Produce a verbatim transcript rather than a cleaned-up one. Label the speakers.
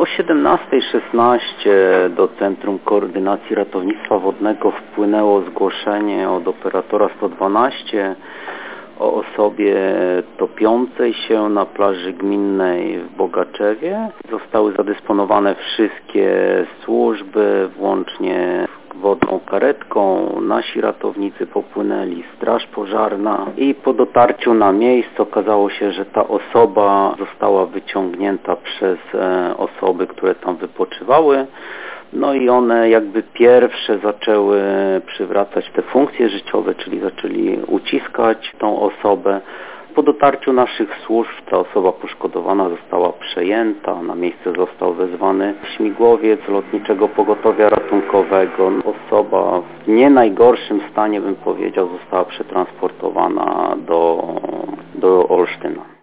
Speaker 1: O siedemnastej szesnaście do Centrum Koordynacji Ratownictwa Wodnego wpłynęło zgłoszenie od operatora sto dwanaście o osobie topiącej się na plaży gminnej w Bogaczewie. Zostały zadysponowane wszystkie służby, włącznie wodną karetką. Nasi ratownicy popłynęli, straż pożarna i po dotarciu na miejsce okazało się, że ta osoba została wyciągnięta przez osoby, które tam wypoczywały. No i one jakby pierwsze zaczęły przywracać te funkcje życiowe, czyli zaczęli uciskać tą osobę. Po dotarciu naszych służb ta osoba poszkodowana została przejęta. Na miejsce został wezwany śmigłowiec Lotniczego Pogotowia Ratunkowego. Osoba w nie najgorszym stanie, bym powiedział, została przetransportowana do, do Olsztyna.